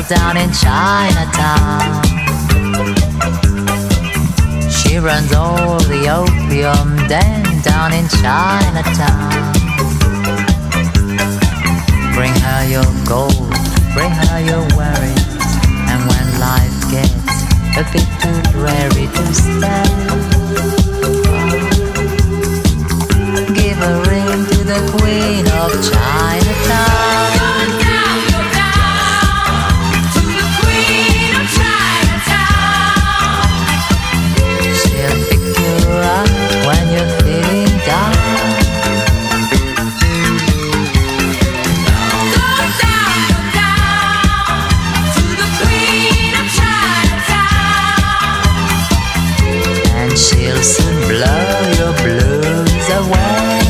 down in Chinatown. She runs all the opium den down in Chinatown. Bring her your gold, bring her your worries, and when life gets a bit too dreary to stay, give a ring to the Queen of Chinatown. When you're feeling down, go down to the Queen of Chinatown, and she'll soon blow your blues away.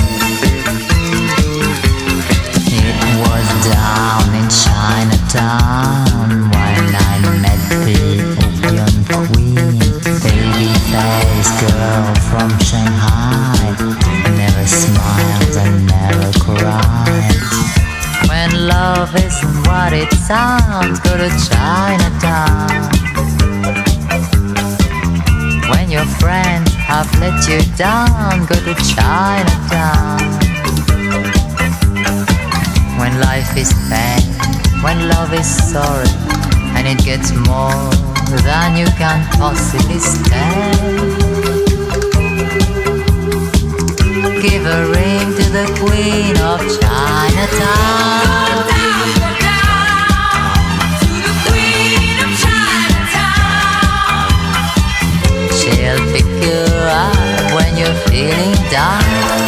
It was down in Chinatown when I met the opium queen, baby-faced girl from Shanghai, never smiled and never cried. When love isn't what it sounds, go to Chinatown. When your friends have let you down, go to Chinatown. When life is pain, when love is sorrow, and it gets more than you can possibly stand, give a ring to the Queen of Chinatown. go down to the Queen of Chinatown. She'll pick you up when you're feeling down.